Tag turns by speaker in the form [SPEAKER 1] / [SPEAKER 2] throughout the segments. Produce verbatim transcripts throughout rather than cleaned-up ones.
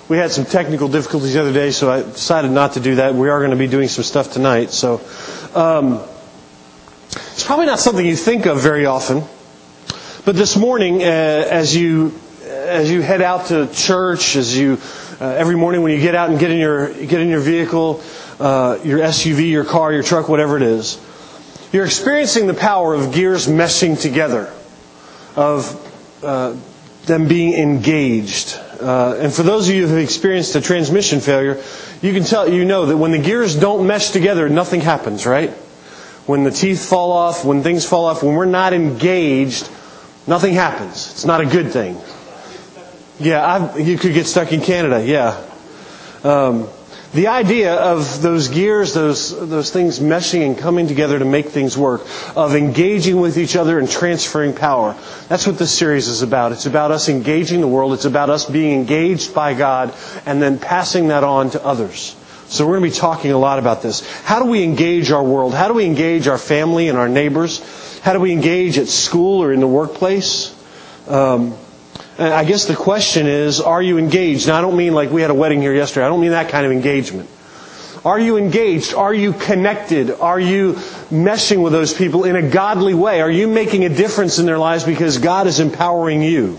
[SPEAKER 1] We had some technical difficulties the other day, so I decided not to do that. We are going to be doing some stuff tonight. So um, it's probably not something you think of very often. But this morning, uh, as you as you head out to church, as you uh, every morning when you get out and get in your get in your vehicle, uh, your S U V, your car, your truck, whatever it is, you're experiencing the power of gears meshing together, of uh, them being engaged. Uh, and for those of you who have experienced a transmission failure, you can tell, you know that when the gears don't mesh together, nothing happens, right? When the teeth fall off, when things fall off, when we're not engaged, nothing happens. It's not a good thing. Yeah, I've, you could get stuck in Canada, yeah. Um, the idea of those gears, those those things meshing and coming together to make things work, of engaging with each other and transferring power. That's what this series is about. It's about us engaging the world. It's about us being engaged by God and then passing that on to others. So we're going to be talking a lot about this. How do we engage our world? How do we engage our family and our neighbors? How do we engage at school or in the workplace? Um, I guess the question is, are you engaged? Now, I don't mean like we had a wedding here yesterday. I don't mean that kind of engagement. Are you engaged? Are you connected? Are you meshing with those people in a godly way? Are you making a difference in their lives because God is empowering you?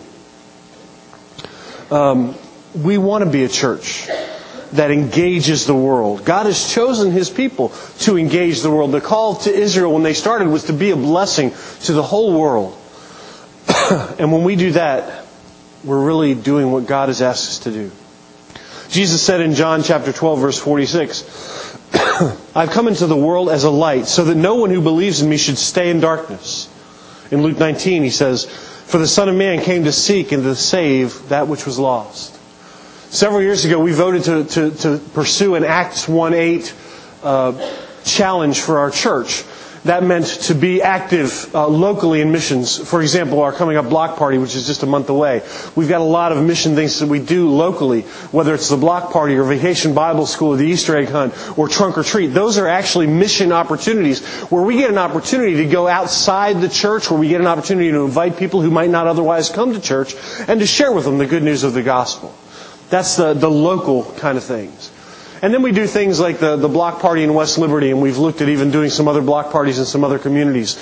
[SPEAKER 1] Um, we want to be a church that engages the world. God has chosen His people to engage the world. The call to Israel when they started was to be a blessing to the whole world. And when we do that, we're really doing what God has asked us to do. Jesus said in John chapter twelve, verse forty-six, I've come into the world as a light, so that no one who believes in me should stay in darkness. In Luke nineteen, He says, for the Son of Man came to seek and to save that which was lost. Several years ago, we voted to, to, to pursue an Acts one eight uh, challenge for our church. That meant to be active uh, locally in missions. For example, our coming up block party, which is just a month away. We've got a lot of mission things that we do locally, whether it's the block party or Vacation Bible School or the Easter egg hunt or trunk or treat. Those are actually mission opportunities where we get an opportunity to go outside the church, where we get an opportunity to invite people who might not otherwise come to church and to share with them the good news of the gospel. That's the, the local kind of things. And then we do things like the, the block party in West Liberty, and we've looked at even doing some other block parties in some other communities.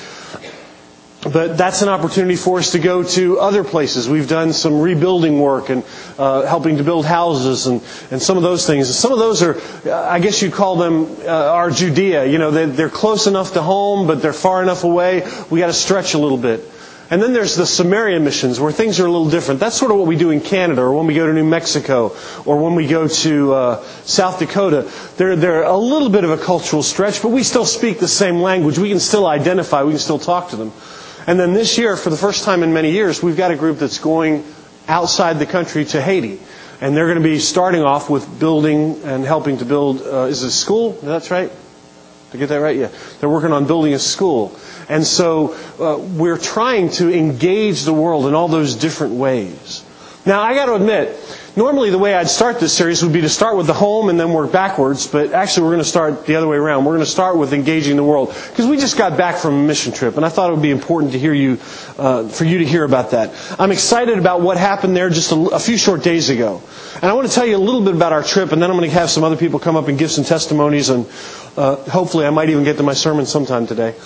[SPEAKER 1] But that's an opportunity for us to go to other places. We've done some rebuilding work and uh, helping to build houses and, and some of those things. And some of those are, I guess you'd call them uh, our Judea. You know, they're, they're close enough to home, but they're far enough away. We got to stretch a little bit. And then there's the Samaria missions, where things are a little different. That's sort of what we do in Canada, or when we go to New Mexico, or when we go to uh, South Dakota. They're, they're a little bit of a cultural stretch, but we still speak the same language. We can still identify. We can still talk to them. And then this year, for the first time in many years, we've got a group that's going outside the country to Haiti. And they're going to be starting off with building and helping to build, uh, is it a school? That's right? Did I get that right? Yeah. They're working on building a school. And so uh, we're trying to engage the world in all those different ways. Now, I got to admit, normally the way I'd start this series would be to start with the home and then work backwards. But actually, we're going to start the other way around. We're going to start with engaging the world, because we just got back from a mission trip, and I thought it would be important to hear you, uh, for you to hear about that. I'm excited about what happened there just a, a few short days ago, and I want to tell you a little bit about our trip, and then I'm going to have some other people come up and give some testimonies, and uh, hopefully I might even get to my sermon sometime today.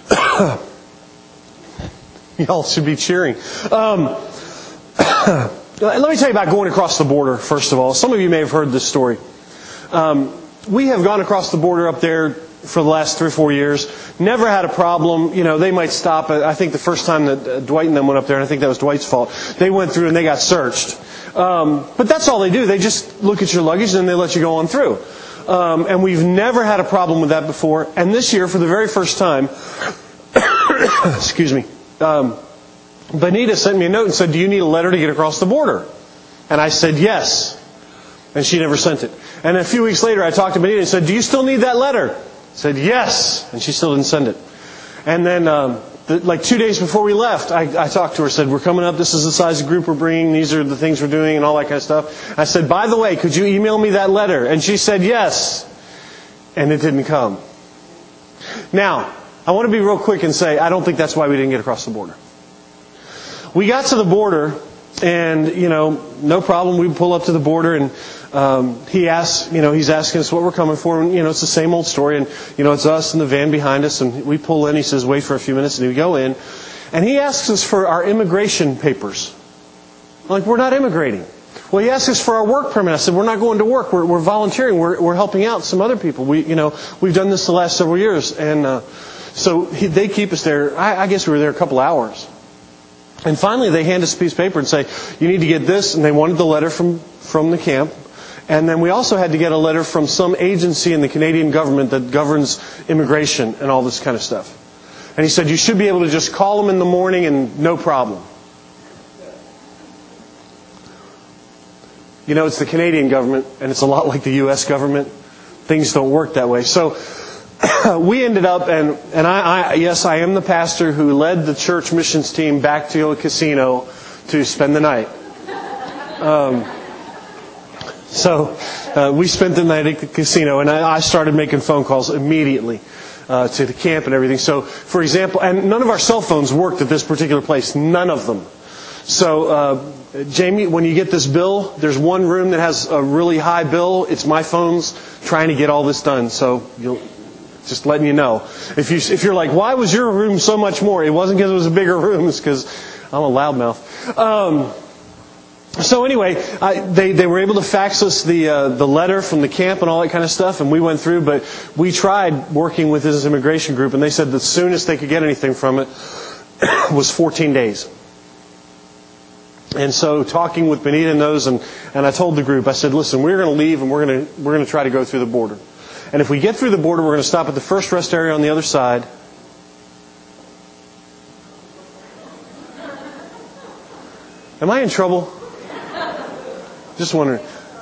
[SPEAKER 1] Y'all should be cheering. Um, let me tell you about going across the border, first of all. Some of you may have heard this story. Um, we have gone across the border up there for the last three or four years. Never had a problem. You know, they might stop. I think the first time that Dwight and them went up there, and I think that was Dwight's fault, they went through and they got searched. Um, but that's all they do. They just look at your luggage and then they let you go on through. Um, and we've never had a problem with that before. And this year, for the very first time, excuse me, um, Benita sent me a note and said, do you need a letter to get across the border? And I said, yes. And she never sent it. And a few weeks later, I talked to Benita and said, do you still need that letter? I said, yes. And she still didn't send it. And then, um, the, like two days before we left, I, I talked to her, said, we're coming up. This is the size of group we're bringing. These are the things we're doing and all that kind of stuff. I said, by the way, could you email me that letter? And she said, yes. And it didn't come. Now, I want to be real quick and say, I don't think that's why we didn't get across the border. We got to the border, And, you know, no problem. We pull up to the border, and um, he asks, you know, he's asking us what we're coming for. And, you know, it's the same old story. And, you know, it's us and the van behind us. And we pull in. He says, wait for a few minutes. And we go in. And he asks us for our immigration papers. Like, we're not immigrating. Well, he asked us for our work permit. I said, we're not going to work. We're, we're volunteering. We're, we're helping out some other people. We, you know, we've done this the last several years. And uh, so he, they keep us there. I, I guess we were there a couple hours. And finally, they hand us a piece of paper and say, you need to get this. And they wanted the letter from, from the camp. And then we also had to get a letter from some agency in the Canadian government that governs immigration and all this kind of stuff. And he said, you should be able to just call them in the morning and no problem. You know, it's the Canadian government, and it's a lot like the U S government. Things don't work that way. So we ended up, and, and I, I, yes, I am the pastor who led the church missions team back to a casino to spend the night. Um, so uh, we spent the night at the casino, and I, I started making phone calls immediately uh, to the camp and everything. So, for example, and none of our cell phones worked at this particular place. None of them. So, uh, Jamie, when you get this bill, there's one room that has a really high bill. It's my phone's trying to get all this done. So you'll... Just letting you know. If, you, if you're like, why was your room so much more? It wasn't because it was a bigger room. It's because I'm a loudmouth. Um, so anyway, I, they, they were able to fax us the, uh, the letter from the camp and all that kind of stuff. And we went through. But we tried working with this immigration group. And they said the soonest they could get anything from it was fourteen days. And so talking with Benita and those, and, and I told the group, I said, listen, we're going to leave and we're going to we're going to try to go through the border. And if we get through the border, we're going to stop at the first rest area on the other side. Am I in trouble? Just wondering.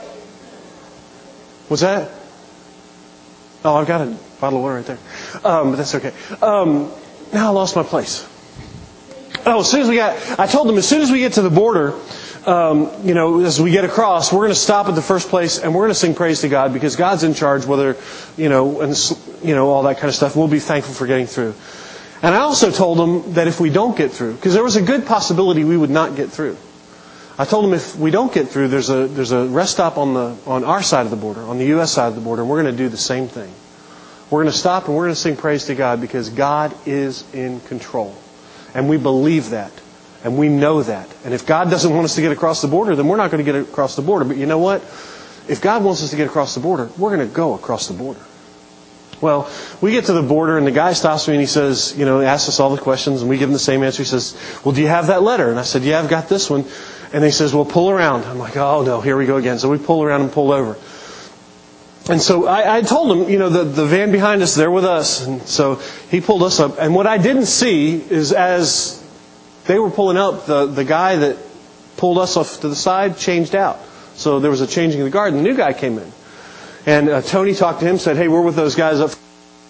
[SPEAKER 1] What's that? Oh, I've got a bottle of water right there. Um, but that's okay. Um, now I lost my place. Oh, as soon as we got, I told them as soon as we get to the border, Um, you know, as we get across, we're going to stop at the first place and we're going to sing praise to God because God's in charge, whether, you know, and, you know, all that kind of stuff. We'll be thankful for getting through. And I also told them that if we don't get through, because there was a good possibility we would not get through. I told them if we don't get through, there's a, there's a rest stop on the, on our side of the border, on the U S side of the border, and we're going to do the same thing. We're going to stop and we're going to sing praise to God because God is in control. And we believe that. And we know that. And if God doesn't want us to get across the border, then we're not going to get across the border. But you know what? If God wants us to get across the border, we're going to go across the border. Well, we get to the border and the guy stops me and he says, you know, he asks us all the questions and we give him the same answer. He says, well, do you have that letter? And I said, yeah, I've got this one. And he says, well, pull around. I'm like, oh no, here we go again. So we pull around and pull over. And so I, I told him, you know, the, the van behind us, they're with us. And so he pulled us up. And what I didn't see is as they were pulling up, the, the guy that pulled us off to the side changed out. So there was a changing of the guard, and the new guy came in. And uh, Tony talked to him, said, hey, we're with those guys up.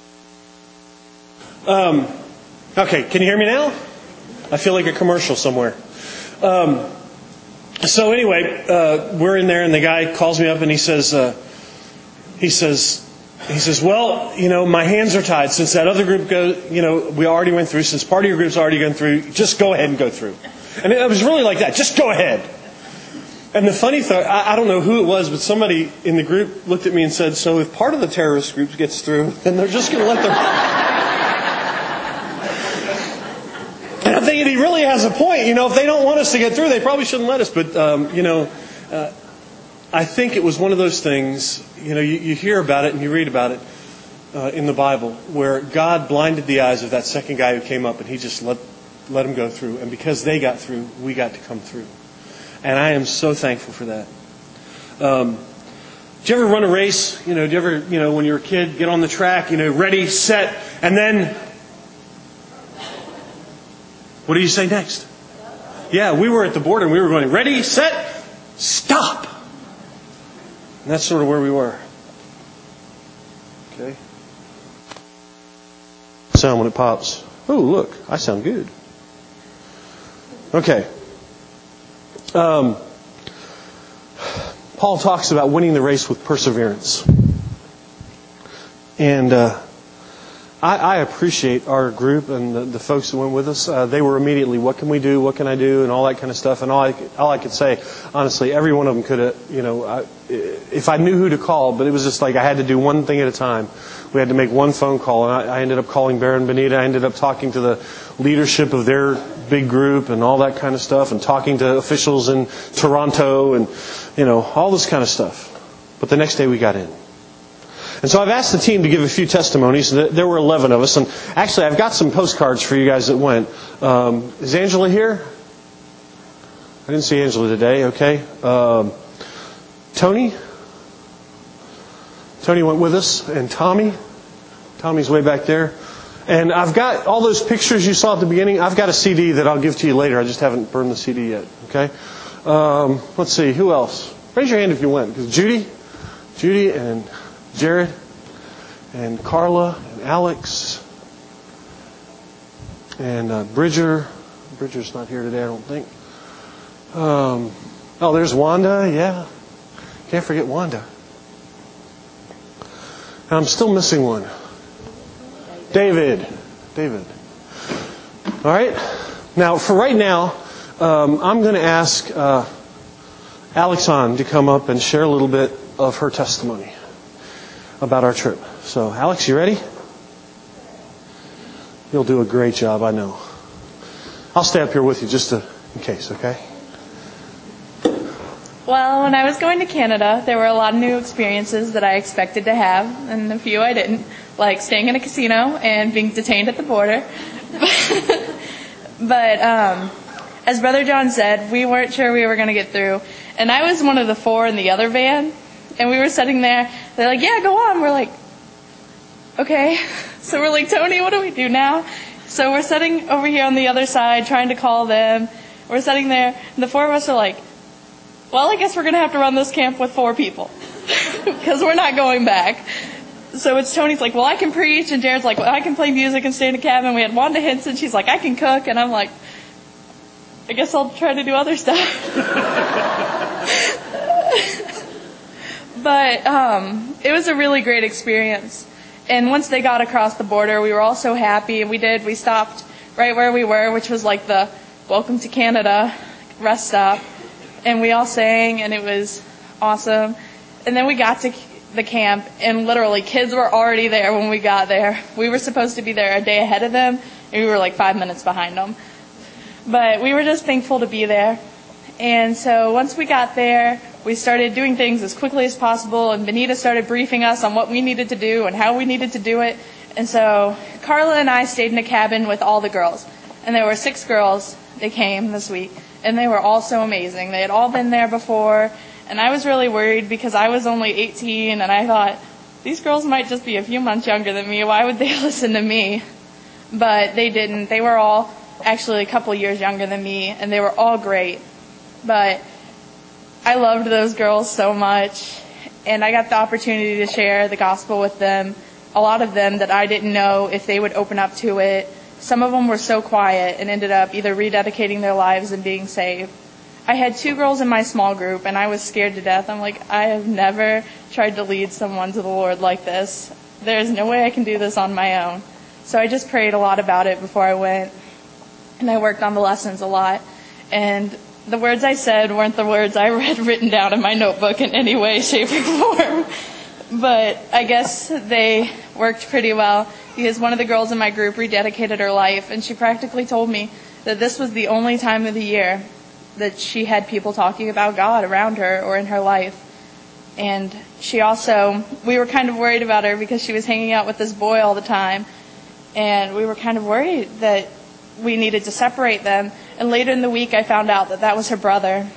[SPEAKER 1] Um, okay, can you hear me now? I feel like a commercial somewhere. Um, so anyway, uh, we're in there, and the guy calls me up, and he says, uh, he says, He says, well, you know, my hands are tied. Since that other group, go, you know, we already went through, since part of your group's already gone through, just go ahead and go through. And it was really like that. Just go ahead. And the funny thing, I, I don't know who it was, but somebody in the group looked at me and said, so if part of the terrorist group gets through, then they're just going to let them... And I'm thinking he really has a point. You know, if they don't want us to get through, they probably shouldn't let us. But, um, you know... Uh, I think it was one of those things, you know, you, you hear about it and you read about it uh, in the Bible where God blinded the eyes of that second guy who came up and he just let let him go through. And because they got through, we got to come through. And I am so thankful for that. Um, did you ever run a race? You know, did you ever, you know, when you were a kid, get on the track, you know, ready, set, and then what do you say next? Yeah, we were at the border and we were going, ready, set, stop. And that's sort of where we were. Okay. Sound when it pops. Oh, look, I sound good. Okay. Um, Paul talks about winning the race with perseverance. And uh, I, I appreciate our group and the, the folks that went with us. Uh, they were immediately, what can we do? What can I do? And all that kind of stuff. And all I, all I could say, honestly, every one of them could have, you know, I, if I knew who to call, but it was just like I had to do one thing at a time. We had to make one phone call. And I, I ended up calling Baron Benita. I ended up talking to the leadership of their big group and all that kind of stuff, and talking to officials in Toronto and, you know, all this kind of stuff. But the next day we got in. And so I've asked the team to give a few testimonies. There were eleven of us. And actually, I've got some postcards for you guys that went. Um, is Angela here? I didn't see Angela today. Okay. Um, Tony? Tony went with us. And Tommy? Tommy's way back there. And I've got all those pictures you saw at the beginning. I've got a C D that I'll give to you later. I just haven't burned the C D yet. Okay. Um, let's see. Who else? Raise your hand if you went. Because Judy, Judy and Jared and Carla and Alex and uh, Bridger. Bridger's not here today, I don't think. Um, oh, there's Wanda. Yeah. Can't forget Wanda. And I'm still missing one. David. David. All right. Now, for right now, um, I'm going to ask uh, Alexan to come up and share a little bit of her testimony about our trip. So, Alex, you ready? You'll do a great job, I know. I'll stay up here with you just to, in case, okay?
[SPEAKER 2] Well, when I was going to Canada, there were a lot of new experiences that I expected to have, and a few I didn't, like staying in a casino and being detained at the border. But um, as Brother John said, we weren't sure we were going to get through. And I was one of the four in the other van, and we were sitting there. They're like, yeah, go on. We're like, okay. So we're like, Tony, what do we do now? So we're sitting over here on the other side trying to call them. We're sitting there, and the four of us are like, well, I guess we're going to have to run this camp with four people because we're not going back. So it's Tony's like, well, I can preach, and Jared's like, well, I can play music and stay in a cabin. We had Wanda Hinson. She's like, I can cook, and I'm like, I guess I'll try to do other stuff. But um, it was a really great experience. And once they got across the border, we were all so happy, and we did. We stopped right where we were, which was like the Welcome to Canada rest stop. And we all sang, and it was awesome. And then we got to the camp, and literally kids were already there when we got there. We were supposed to be there a day ahead of them, and we were like five minutes behind them. But we were just thankful to be there. And so once we got there, we started doing things as quickly as possible, and Benita started briefing us on what we needed to do and how we needed to do it. And so Carla and I stayed in a cabin with all the girls. And there were six girls that came this week. And they were all so amazing. They had all been there before. And I was really worried because I was only eighteen. And I thought, these girls might just be a few months younger than me. Why would they listen to me? But they didn't. They were all actually a couple years younger than me. And they were all great. But I loved those girls so much. And I got the opportunity to share the gospel with them. A lot of them that I didn't know if they would open up to it. Some of them were so quiet and ended up either rededicating their lives and being saved. I had two girls in my small group, and I was scared to death. I'm like, I have never tried to lead someone to the Lord like this. There's no way I can do this on my own. So I just prayed a lot about it before I went, and I worked on the lessons a lot. And the words I said weren't the words I read written down in my notebook in any way, shape, or form. But I guess they worked pretty well because one of the girls in my group rededicated her life, and she practically told me that this was the only time of the year that she had people talking about God around her or in her life. And she also, we were kind of worried about her because she was hanging out with this boy all the time, and we were kind of worried that we needed to separate them. And later in the week, I found out that that was her brother.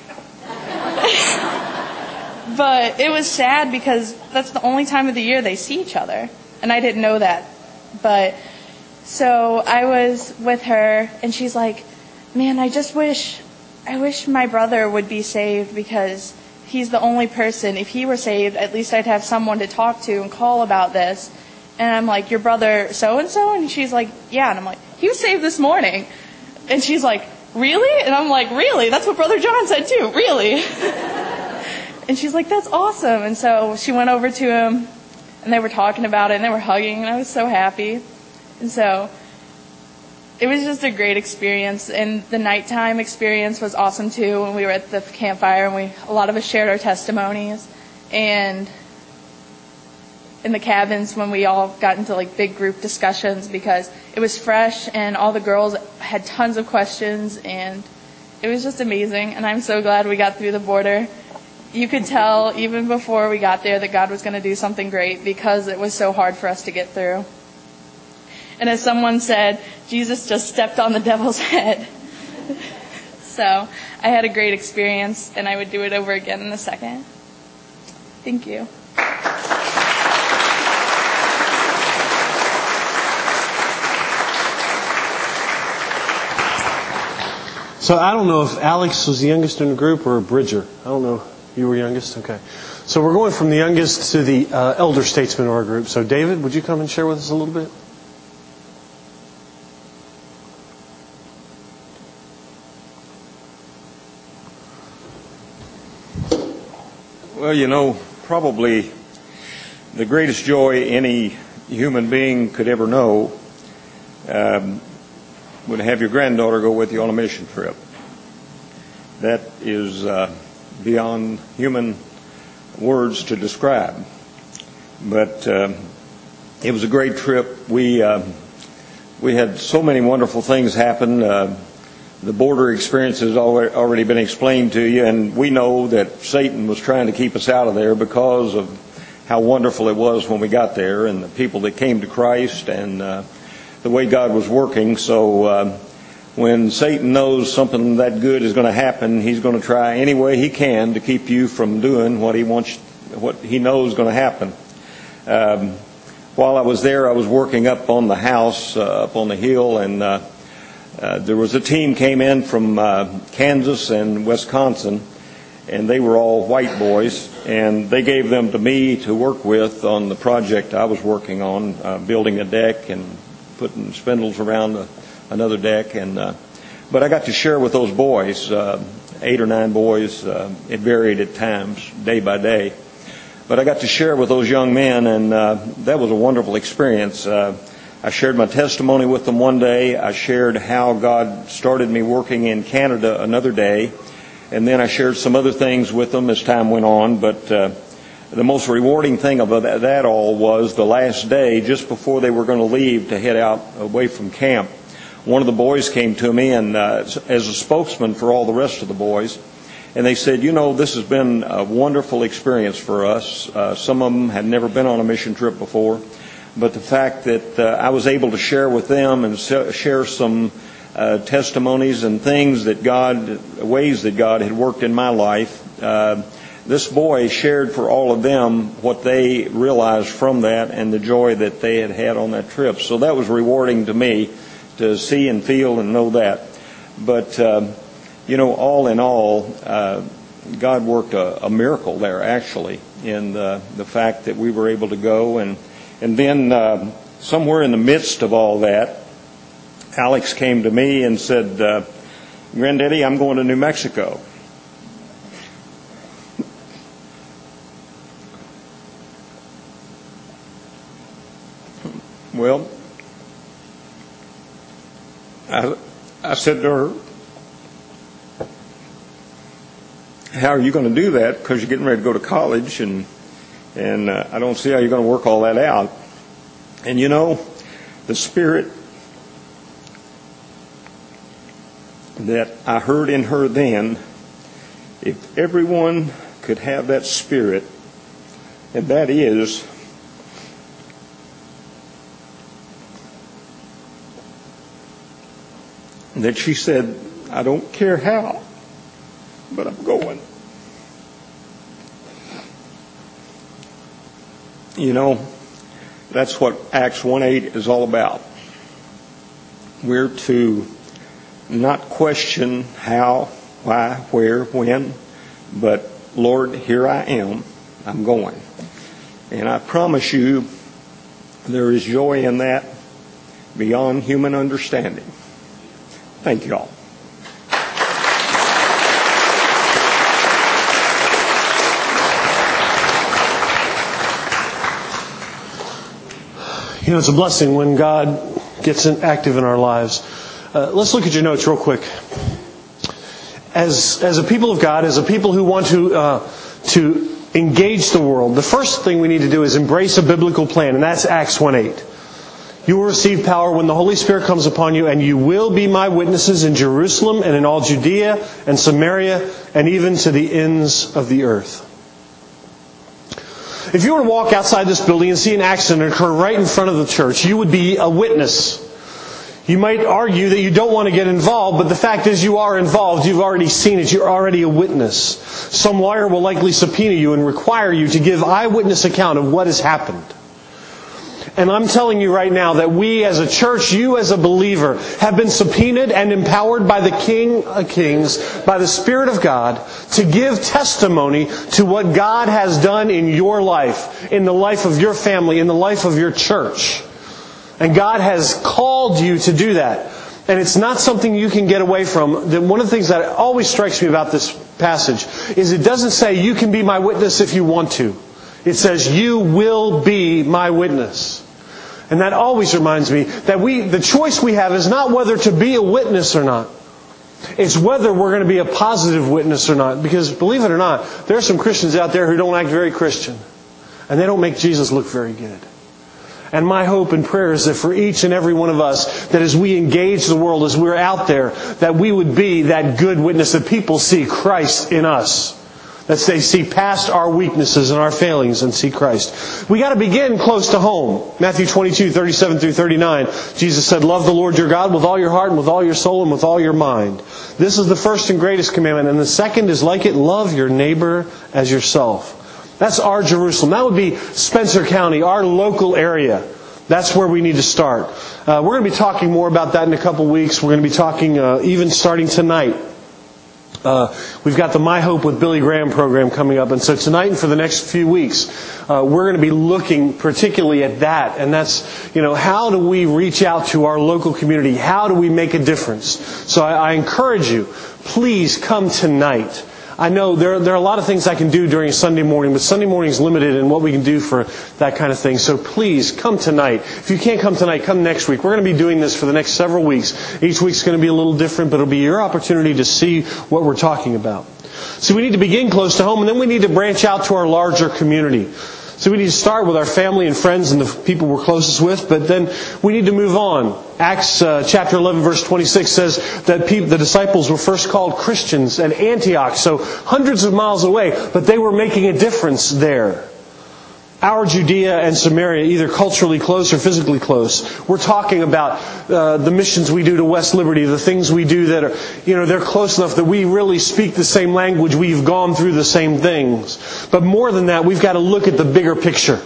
[SPEAKER 2] But it was sad because that's the only time of the year they see each other. And I didn't know that. But so I was with her, and she's like, man, I just wish, I wish my brother would be saved because he's the only person. If he were saved, at least I'd have someone to talk to and call about this. And I'm like, your brother so-and-so? And she's like, yeah. And I'm like, he was saved this morning. And she's like, really? And I'm like, really? That's what Brother John said too. Really? And she's like, that's awesome. And so she went over to him, and they were talking about it, and they were hugging, and I was so happy. And so it was just a great experience. And the nighttime experience was awesome too. When we were at the campfire, and we a lot of us shared our testimonies. And in the cabins, when we all got into like big group discussions, because it was fresh and all the girls had tons of questions, and it was just amazing. And I'm so glad we got through the border. You could tell even before we got there that God was going to do something great, because it was so hard for us to get through. And as someone said, Jesus just stepped on the devil's head. So I had a great experience, and I would do it over again in a second. Thank you.
[SPEAKER 1] So I don't know if Alex was the youngest in the group or Bridger. I don't know. You were youngest? Okay. So we're going from the youngest to the uh, elder statesman of our group. So David, would you come and share with us a little bit?
[SPEAKER 3] Well, you know, probably the greatest joy any human being could ever know um, would have your granddaughter go with you on a mission trip. That is uh, beyond human words to describe. But uh, it was a great trip. We uh, we had so many wonderful things happen. Uh, the border experience has already been explained to you, and we know that Satan was trying to keep us out of there because of how wonderful it was when we got there, and the people that came to Christ, and uh, the way God was working. So uh, when Satan knows something that good is going to happen, he's going to try any way he can to keep you from doing what he wants, what he knows is going to happen. Um, while I was there, I was working up on the house, uh, up on the hill, and uh, uh, there was a team came in from uh, Kansas and Wisconsin, and they were all white boys, and they gave them to me to work with on the project I was working on, uh, building a deck and putting spindles around a, another deck. And uh, but I got to share with those boys, uh, eight or nine boys. Uh, it varied at times, day by day. But I got to share with those young men, and uh, that was a wonderful experience. Uh, I shared my testimony with them one day. I shared how God started me working in Canada another day. And then I shared some other things with them as time went on. But uh, the most rewarding thing of that, that all was the last day, just before they were going to leave to head out away from camp. One of the boys came to me and uh, as a spokesman for all the rest of the boys. And they said, you know, this has been a wonderful experience for us. Uh, some of them had never been on a mission trip before. But the fact that uh, I was able to share with them and share some uh, testimonies and things that God, ways that God had worked in my life, uh, this boy shared for all of them what they realized from that and the joy that they had had on that trip. So that was rewarding to me to see and feel and know that. But, uh, you know, all in all, uh, God worked a, a miracle there, actually, in the, the fact that we were able to go. And, and then uh, somewhere in the midst of all that, Alex came to me and said, uh, Granddaddy, I'm going to New Mexico. Well, I, I said to her, how are you going to do that? Because you're getting ready to go to college, and and uh, I don't see how you're going to work all that out. And you know, the spirit that I heard in her then, if everyone could have that spirit, and that is that she said, I don't care how, but I'm going. You know, that's what Acts one eight is all about. We're to not question how, why, where, when, but Lord, here I am, I'm going. And I promise you, there is joy in that beyond human understanding. Thank you all.
[SPEAKER 1] You know, it's a blessing when God gets active in our lives. Uh, let's look at your notes real quick. As as a people of God, as a people who want to uh, to engage the world, the first thing we need to do is embrace a biblical plan, and that's Acts one eight. You will receive power when the Holy Spirit comes upon you, and you will be my witnesses in Jerusalem and in all Judea and Samaria and even to the ends of the earth. If you were to walk outside this building and see an accident occur right in front of the church, you would be a witness. You might argue that you don't want to get involved, but the fact is you are involved. You've already seen it. You're already a witness. Some lawyer will likely subpoena you and require you to give eyewitness account of what has happened. And I'm telling you right now that we as a church, you as a believer, have been subpoenaed and empowered by the King of Kings, by the Spirit of God, to give testimony to what God has done in your life, in the life of your family, in the life of your church. And God has called you to do that. And it's not something you can get away from. One of the things that always strikes me about this passage is it doesn't say you can be my witness if you want to. It says you will be my witness. And that always reminds me that we, the choice we have is not whether to be a witness or not. It's whether we're going to be a positive witness or not. Because believe it or not, there are some Christians out there who don't act very Christian. And they don't make Jesus look very good. And my hope and prayer is that for each and every one of us, that as we engage the world, as we're out there, that we would be that good witness, that people see Christ in us. That they see past our weaknesses and our failings and see Christ. We got to begin close to home. Matthew twenty-two, thirty-seven through thirty-nine. Jesus said, love the Lord your God with all your heart and with all your soul and with all your mind. This is the first and greatest commandment. And the second is like it, love your neighbor as yourself. That's our Jerusalem. That would be Spencer County, our local area. That's where we need to start. Uh, we're going to be talking more about that in a couple weeks. We're going to be talking uh, even starting tonight. Uh, we've got the My Hope with Billy Graham program coming up. And so tonight and for the next few weeks, uh, we're going to be looking particularly at that. And that's, you know, how do we reach out to our local community? How do we make a difference? So I, I encourage you, please come tonight. I know there, there are a lot of things I can do during Sunday morning, but Sunday morning is limited in what we can do for that kind of thing. So please come tonight. If you can't come tonight, come next week. We're going to be doing this for the next several weeks. Each week's going to be a little different, but it'll be your opportunity to see what we're talking about. So we need to begin close to home, and then we need to branch out to our larger community. So we need to start with our family and friends and the people we're closest with, but then we need to move on. Acts uh, chapter eleven verse twenty-six says that people, the disciples were first called Christians at Antioch, so hundreds of miles away, but they were making a difference there. Our Judea and Samaria, either culturally close or physically close. We're talking about uh, the missions we do to West Liberty, the things we do that are, you know, they're close enough that we really speak the same language. We've gone through the same things. But more than that, we've got to look at the bigger picture.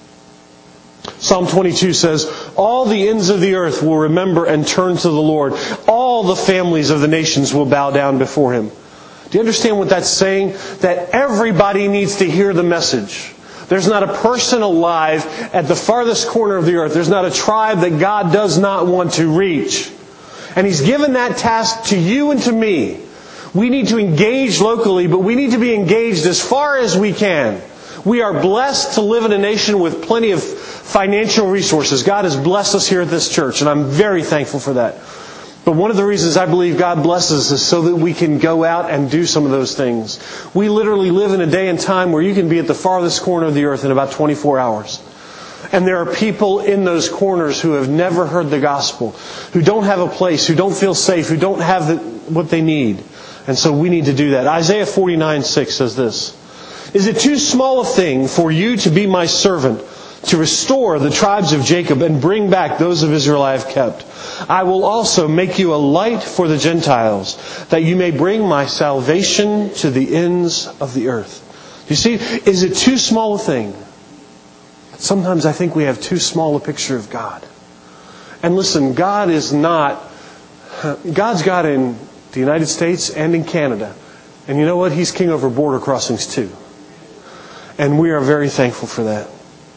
[SPEAKER 1] Psalm twenty-two says, all the ends of the earth will remember and turn to the Lord. All the families of the nations will bow down before Him. Do you understand what that's saying? That everybody needs to hear the message. There's not a person alive at the farthest corner of the earth. There's not a tribe that God does not want to reach. And He's given that task to you and to me. We need to engage locally, but we need to be engaged as far as we can. We are blessed to live in a nation with plenty of financial resources. God has blessed us here at this church, and I'm very thankful for that. But one of the reasons I believe God blesses us is so that we can go out and do some of those things. We literally live in a day and time where you can be at the farthest corner of the earth in about twenty-four hours. And there are people in those corners who have never heard the gospel, who don't have a place, who don't feel safe, who don't have the, what they need. And so we need to do that. Isaiah forty-nine six says this, is it too small a thing for you to be my servant, to restore the tribes of Jacob and bring back those of Israel I have kept? I will also make you a light for the Gentiles, that you may bring my salvation to the ends of the earth. You see, is it too small a thing? Sometimes I think we have too small a picture of God. And listen, God is not, God's God in the United States and in Canada. And you know what? He's king over border crossings too. And we are very thankful for that.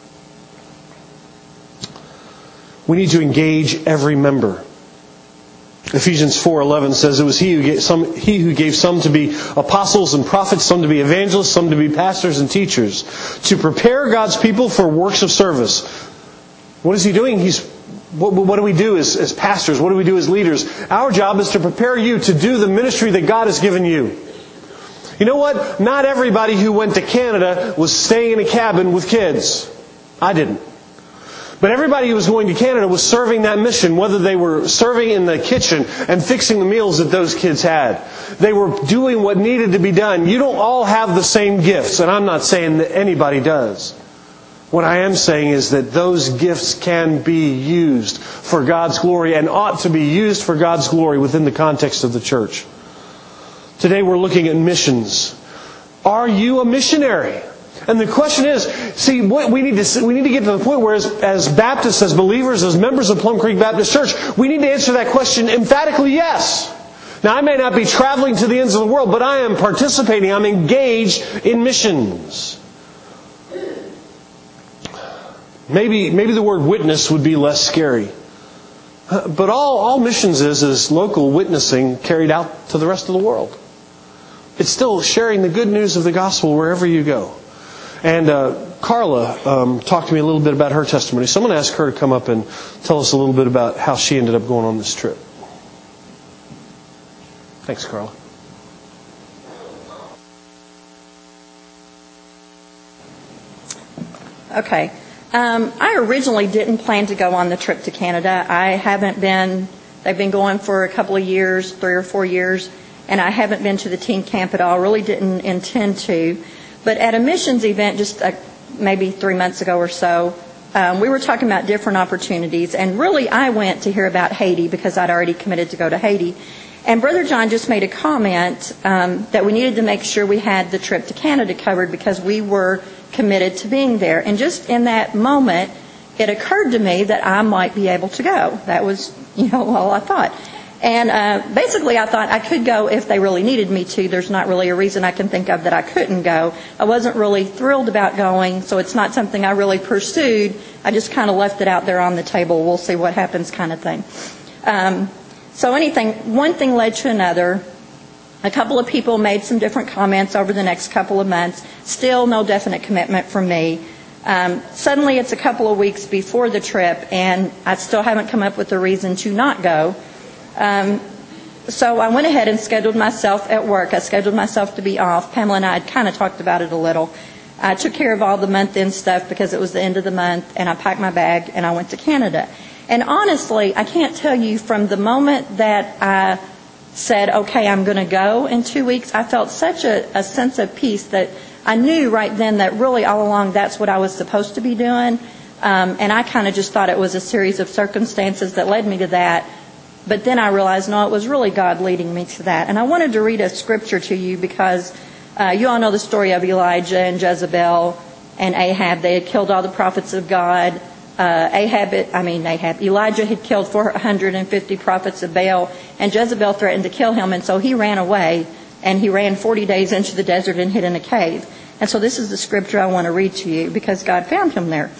[SPEAKER 1] We need to engage every member. Ephesians four eleven says it was he who gave some, he who gave some to be apostles and prophets, some to be evangelists, some to be pastors and teachers, to prepare God's people for works of service. What is He doing? He's What, what do we do as, as pastors? What do we do as leaders? Our job is to prepare you to do the ministry that God has given you. You know what? Not everybody who went to Canada was staying in a cabin with kids. I didn't. But everybody who was going to Canada was serving that mission, whether they were serving in the kitchen and fixing the meals that those kids had. They were doing what needed to be done. You don't all have the same gifts, and I'm not saying that anybody does. What I am saying is that those gifts can be used for God's glory and ought to be used for God's glory within the context of the church. Today we're looking at missions. Are you a missionary? And the question is, see, what we need to we need to get to the point where as, as Baptists, as believers, as members of Plum Creek Baptist Church, we need to answer that question emphatically yes. Now, I may not be traveling to the ends of the world, but I am participating, I'm engaged in missions. Maybe maybe the word witness would be less scary. But all, all missions is is local witnessing carried out to the rest of the world. It's still sharing the good news of the gospel wherever you go. And uh, Carla um, talked to me a little bit about her testimony. So I'm going to ask her to come up and tell us a little bit about how she ended up going on this trip. Thanks, Carla.
[SPEAKER 4] Okay. Um, I originally didn't plan to go on the trip to Canada. I haven't been, they've been going for a couple of years, three or four years, and I haven't been to the teen camp at all. Really didn't intend to. But at a missions event just uh, maybe three months ago or so, um, we were talking about different opportunities. And really, I went to hear about Haiti because I'd already committed to go to Haiti. And Brother John just made a comment um, that we needed to make sure we had the trip to Canada covered because we were committed to being there. And just in that moment, it occurred to me that I might be able to go. That was, you know, all I thought. And uh, basically, I thought I could go if they really needed me to. There's not really a reason I can think of that I couldn't go. I wasn't really thrilled about going, so it's not something I really pursued. I just kind of left it out there on the table. We'll see what happens kind of thing. Um, so anything, one thing led to another. A couple of people made some different comments over the next couple of months. Still no definite commitment from me. Um, suddenly, it's a couple of weeks before the trip, and I still haven't come up with a reason to not go. Um, so I went ahead and scheduled myself at work. I scheduled myself to be off. Pamela and I had kind of talked about it a little. I took care of all the month-end stuff because it was the end of the month, and I packed my bag, and I went to Canada. And honestly, I can't tell you from the moment that I said, okay, I'm going to go in two weeks, I felt such a, a sense of peace that I knew right then that really all along that's what I was supposed to be doing. Um, and I kind of just thought it was a series of circumstances that led me to that. But then I realized, no, it was really God leading me to that. And I wanted to read a scripture to you because uh, you all know the story of Elijah and Jezebel and Ahab. They had killed all the prophets of God. Uh, Ahab, I mean Ahab, Elijah had killed four hundred fifty prophets of Baal, and Jezebel threatened to kill him, and so he ran away, and he ran forty days into the desert and hid in a cave. And so this is the scripture I want to read to you because God found him there.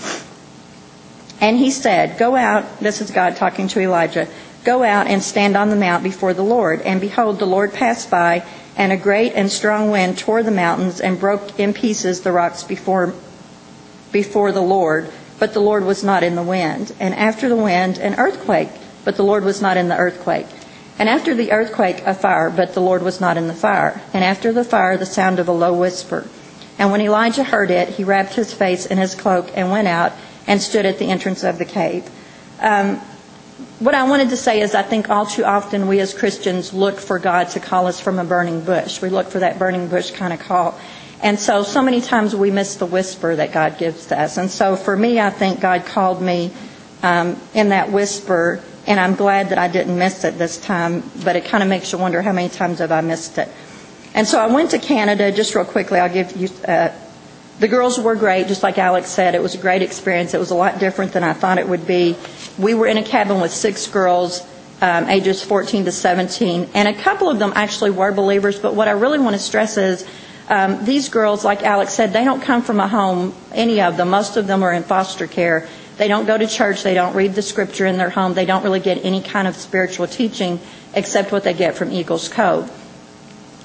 [SPEAKER 4] And he said, go out, this is God talking to Elijah, go out and stand on the mount before the Lord. And behold, the Lord passed by, and a great and strong wind tore the mountains and broke in pieces the rocks before, before the Lord. But the Lord was not in the wind. And after the wind, an earthquake, but the Lord was not in the earthquake. And after the earthquake, a fire, but the Lord was not in the fire. And after the fire, the sound of a low whisper. And when Elijah heard it, he wrapped his face in his cloak and went out and stood at the entrance of the cave. Um, what I wanted to say is I think all too often we as Christians look for God to call us from a burning bush. We look for that burning bush kind of call. And so, so many times we miss the whisper that God gives to us. And so for me, I think God called me um, in that whisper, and I'm glad that I didn't miss it this time, but it kind of makes you wonder how many times have I missed it. And so I went to Canada, just real quickly, I'll give you, uh, the girls were great, just like Alex said. It was a great experience. It was a lot different than I thought it would be. We were in a cabin with six girls, um, ages fourteen to seventeen, and a couple of them actually were believers, but what I really want to stress is Um, these girls, like Alex said, they don't come from a home, any of them. Most of them are in foster care. They don't go to church. They don't read the scripture in their home. They don't really get any kind of spiritual teaching except what they get from Eagles Cove.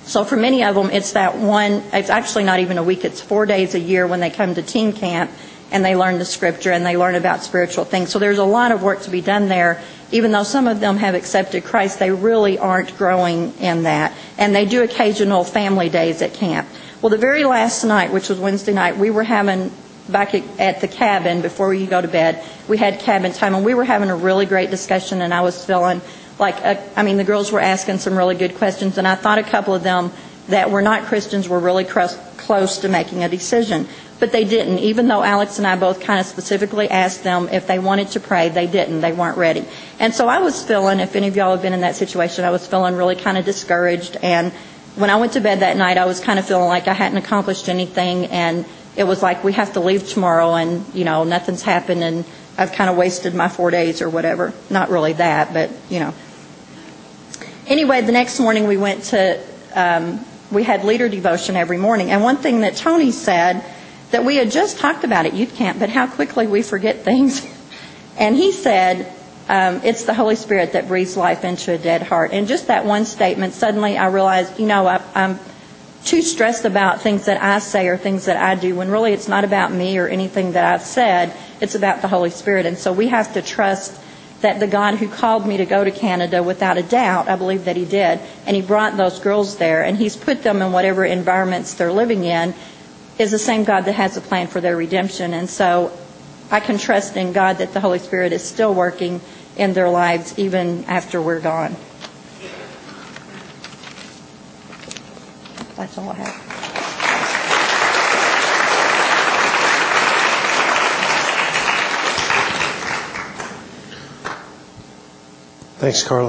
[SPEAKER 4] So for many of them, it's that one, it's actually not even a week, it's four days a year when they come to teen camp and they learn the scripture and they learn about spiritual things. So there's a lot of work to be done there. Even though some of them have accepted Christ, they really aren't growing in that. And they do occasional family days at camp. Well, the very last night, which was Wednesday night, we were having, back at the cabin, before you go to bed, we had cabin time, and we were having a really great discussion, and I was feeling like, a, I mean, the girls were asking some really good questions, and I thought a couple of them that were not Christians were really close, close to making a decision. But they didn't. Even though Alex and I both kind of specifically asked them if they wanted to pray, they didn't. They weren't ready. And so I was feeling, if any of y'all have been in that situation, I was feeling really kind of discouraged. And when I went to bed that night, I was kind of feeling like I hadn't accomplished anything. And it was like, we have to leave tomorrow and, you know, nothing's happened and I've kind of wasted my four days or whatever. Not really that, but, you know. Anyway, the next morning we went to, um, we had leader devotion every morning. And one thing that Tony said, that we had just talked about at youth camp, but how quickly we forget things. And he said, um, it's the Holy Spirit that breathes life into a dead heart. And just that one statement, suddenly I realized, you know, I, I'm too stressed about things that I say or things that I do, when really it's not about me or anything that I've said. It's about the Holy Spirit. And so we have to trust that the God who called me to go to Canada, without a doubt, I believe that he did, and he brought those girls there, and he's put them in whatever environments they're living in, is the same God that has a plan for their redemption. And so I can trust in God that the Holy Spirit is still working in their lives even after we're gone. That's all I have.
[SPEAKER 1] Thanks, Carla.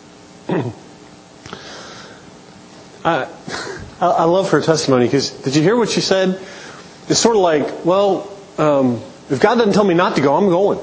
[SPEAKER 1] I, I love her testimony, because did you hear what she said? It's sort of like, well, um, if God doesn't tell me not to go, I'm going.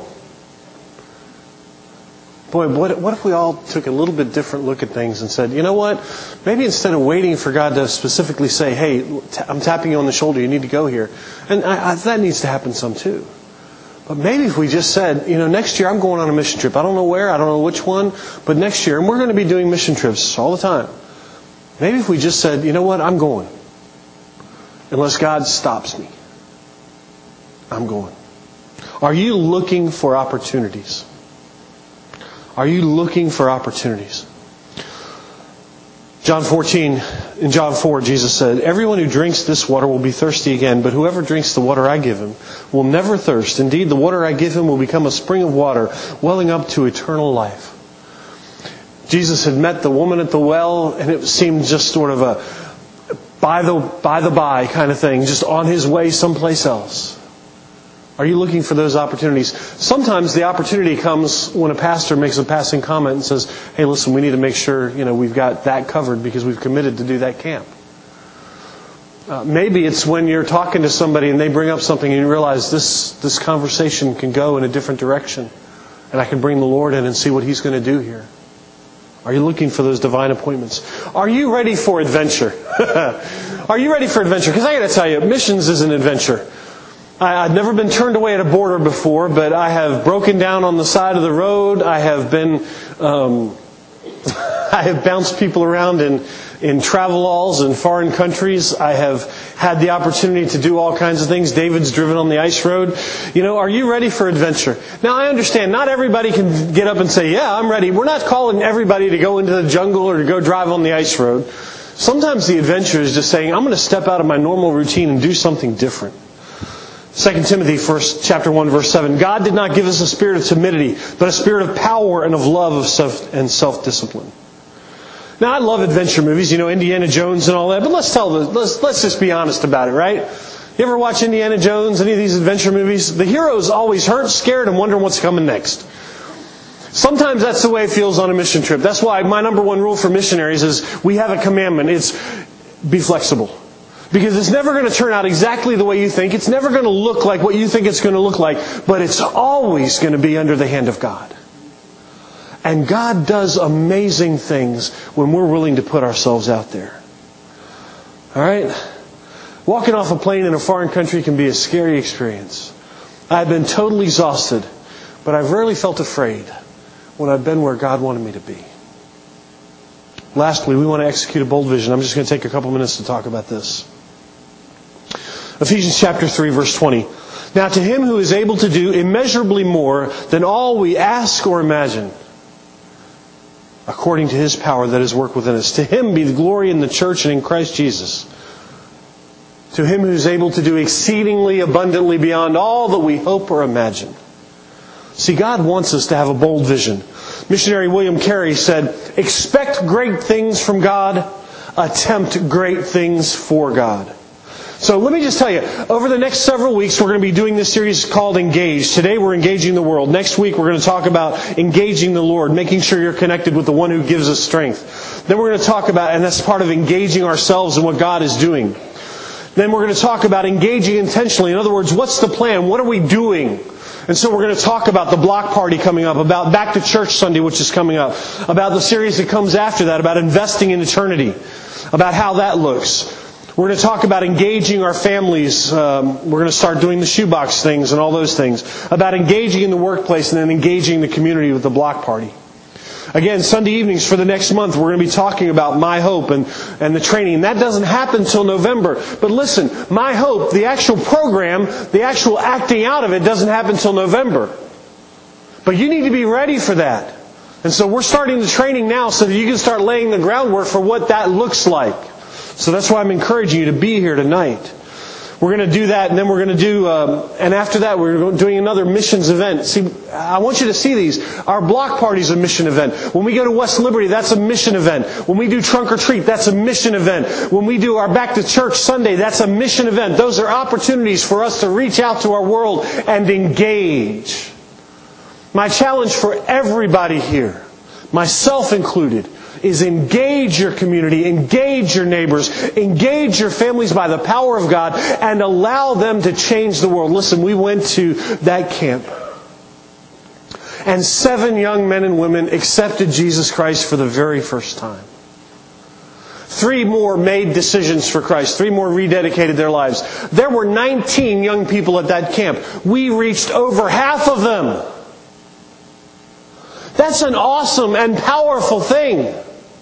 [SPEAKER 1] Boy, what, what if we all took a little bit different look at things and said, you know what? Maybe instead of waiting for God to specifically say, hey, I'm tapping you on the shoulder, you need to go here. And I, I, that needs to happen some too. But maybe if we just said, you know, next year I'm going on a mission trip. I don't know where, I don't know which one, but next year, and we're going to be doing mission trips all the time. Maybe if we just said, you know what, I'm going. Unless God stops me, I'm going. Are you looking for opportunities? Are you looking for opportunities? John fourteen, in John four, Jesus said, everyone who drinks this water will be thirsty again, but whoever drinks the water I give him will never thirst. Indeed, the water I give him will become a spring of water, welling up to eternal life. Jesus had met the woman at the well, and it seemed just sort of a by the by the by kind of thing, just on his way someplace else. Are you looking for those opportunities? Sometimes the opportunity comes when a pastor makes a passing comment and says, hey, listen, we need to make sure, you know, we've got that covered because we've committed to do that camp. Uh, maybe it's when you're talking to somebody and they bring up something and you realize this, this conversation can go in a different direction, and I can bring the Lord in and see what He's going to do here. Are you looking for those divine appointments? Are you ready for adventure? Are you ready for adventure? Because I got to tell you, missions is an adventure. I, I've never been turned away at a border before, but I have broken down on the side of the road. I have been, um, I have bounced people around in, in travel-alls in foreign countries. I have had the opportunity to do all kinds of things. David's driven on the ice road. You know, are you ready for adventure? Now, I understand not everybody can get up and say, yeah, I'm ready. We're not calling everybody to go into the jungle or to go drive on the ice road. Sometimes the adventure is just saying, I'm going to step out of my normal routine and do something different. Second Timothy first, chapter one, verse seven. God did not give us a spirit of timidity, but a spirit of power and of love of self and self-discipline. Now, I love adventure movies, you know, Indiana Jones and all that, but let's tell the, let's let's just be honest about it, right? You ever watch Indiana Jones, any of these adventure movies? The hero's always hurt, scared, and wondering what's coming next. Sometimes that's the way it feels on a mission trip. That's why my number one rule for missionaries is we have a commandment. It's be flexible. Because it's never going to turn out exactly the way you think. It's never going to look like what you think it's going to look like. But it's always going to be under the hand of God. And God does amazing things when we're willing to put ourselves out there. All right? Walking off a plane in a foreign country can be a scary experience. I've been totally exhausted, but I've rarely felt afraid when I've been where God wanted me to be. Lastly, we want to execute a bold vision. I'm just going to take a couple minutes to talk about this. Ephesians chapter three, verse twenty. Now to Him who is able to do immeasurably more than all we ask or imagine, according to His power that is worked within us. To Him be the glory in the church and in Christ Jesus. To Him who is able to do exceedingly abundantly beyond all that we hope or imagine. See, God wants us to have a bold vision. Missionary William Carey said, expect great things from God, attempt great things for God. So let me just tell you, over the next several weeks, we're going to be doing this series called Engage. Today we're engaging the world. Next week we're going to talk about engaging the Lord, making sure you're connected with the one who gives us strength. Then we're going to talk about, and that's part of engaging ourselves in what God is doing. Then we're going to talk about engaging intentionally. In other words, what's the plan? What are we doing? And so we're going to talk about the block party coming up, about Back to Church Sunday, which is coming up, about the series that comes after that, about investing in eternity, about how that looks. We're going to talk about engaging our families. Um, we're going to start doing the shoebox things and all those things. About engaging in the workplace and then engaging the community with the block party. Again, Sunday evenings for the next month, we're going to be talking about My Hope and, and the training. And that doesn't happen until November. But listen, My Hope, the actual program, the actual acting out of it doesn't happen until November. But you need to be ready for that. And so we're starting the training now so that you can start laying the groundwork for what that looks like. So that's why I'm encouraging you to be here tonight. We're going to do that, and then we're going to do, um, and after that we're doing another missions event. See, I want you to see these. Our block party is a mission event. When we go to West Liberty, that's a mission event. When we do Trunk or Treat, that's a mission event. When we do our Back to Church Sunday, that's a mission event. Those are opportunities for us to reach out to our world and engage. My challenge for everybody here, myself included, is engage your community, engage your neighbors, engage your families by the power of God, and allow them to change the world. Listen, we went to that camp, and seven young men and women accepted Jesus Christ for the very first time. Three more made decisions for Christ. Three more rededicated their lives. There were nineteen young people at that camp. We reached over half of them. That's an awesome and powerful thing.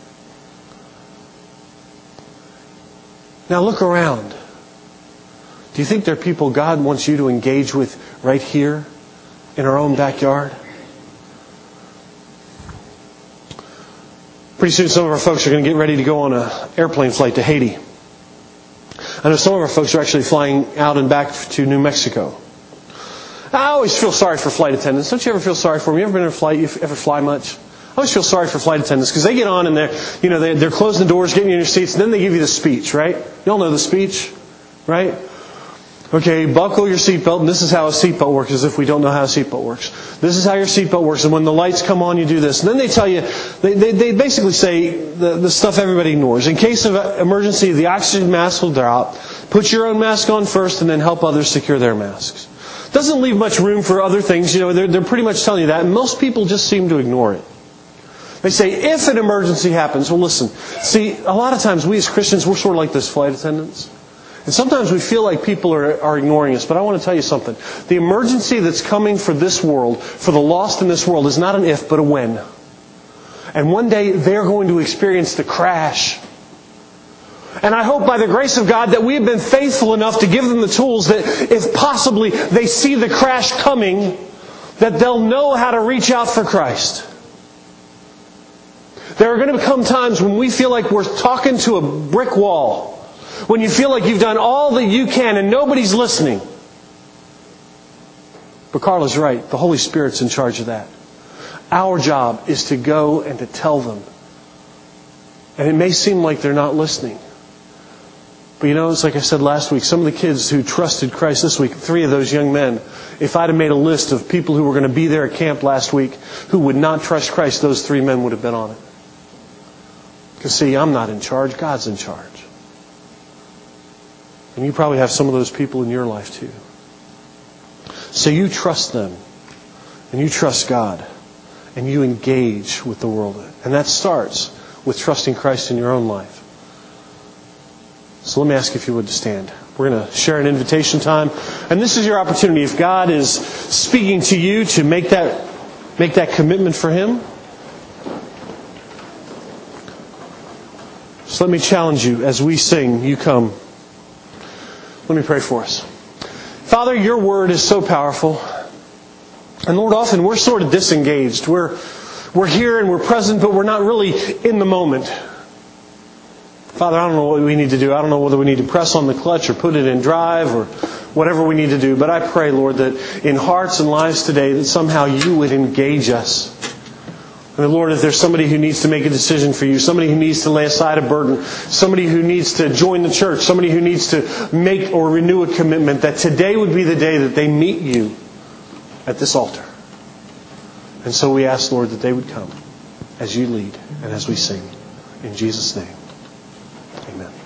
[SPEAKER 1] Now look around. Do you think there are people God wants you to engage with right here in our own backyard? Pretty soon some of our folks are going to get ready to go on an airplane flight to Haiti. I know some of our folks are actually flying out and back to New Mexico. I always feel sorry for flight attendants. Don't you ever feel sorry for them? You ever been in a flight? You ever fly much? I always feel sorry for flight attendants because they get on and they're, you know, they're, they're closing the doors, getting you in your seats, and then they give you the speech, right? You all know the speech, right? Okay, buckle your seatbelt, and this is how a seatbelt works, as if we don't know how a seatbelt works. This is how your seatbelt works, and when the lights come on, you do this. And then they tell you, they, they, they basically say the, the stuff everybody ignores. In case of emergency, the oxygen mask will drop. Put your own mask on first, and then help others secure their masks. Doesn't leave much room for other things. You know, they're, they're pretty much telling you that, and most people just seem to ignore it. They say, if an emergency happens, well listen, see, a lot of times we as Christians, we're sort of like those flight attendants. And sometimes we feel like people are, are ignoring us. But I want to tell you something. The emergency that's coming for this world, for the lost in this world, is not an if, but a when. And one day they're going to experience the crash. And I hope by the grace of God that we have been faithful enough to give them the tools that if possibly they see the crash coming, that they'll know how to reach out for Christ. There are going to come times when we feel like we're talking to a brick wall. When you feel like you've done all that you can and nobody's listening. But Carla's right. The Holy Spirit's in charge of that. Our job is to go and to tell them. And it may seem like they're not listening. But you know, it's like I said last week, some of the kids who trusted Christ this week, three of those young men, if I'd have made a list of people who were going to be there at camp last week who would not trust Christ, those three men would have been on it. Because see, I'm not in charge, God's in charge. And you probably have some of those people in your life too. So you trust them, and you trust God, and you engage with the world. And that starts with trusting Christ in your own life. So let me ask you if you would stand. We're going to share an invitation time. And this is your opportunity. If God is speaking to you to make that, make that commitment for Him, So let me challenge you as we sing, you come. Let me pray for us. Father, your word is so powerful. And Lord, often we're sort of disengaged. We're, we're here and we're present, but we're not really in the moment. Father, I don't know what we need to do. I don't know whether we need to press on the clutch or put it in drive or whatever we need to do. But I pray, Lord, that in hearts and lives today, that somehow you would engage us. And Lord, if there's somebody who needs to make a decision for you, somebody who needs to lay aside a burden, somebody who needs to join the church, somebody who needs to make or renew a commitment, that today would be the day that they meet you at this altar. And so we ask, Lord, that they would come as you lead and as we sing. In Jesus' name. Amen.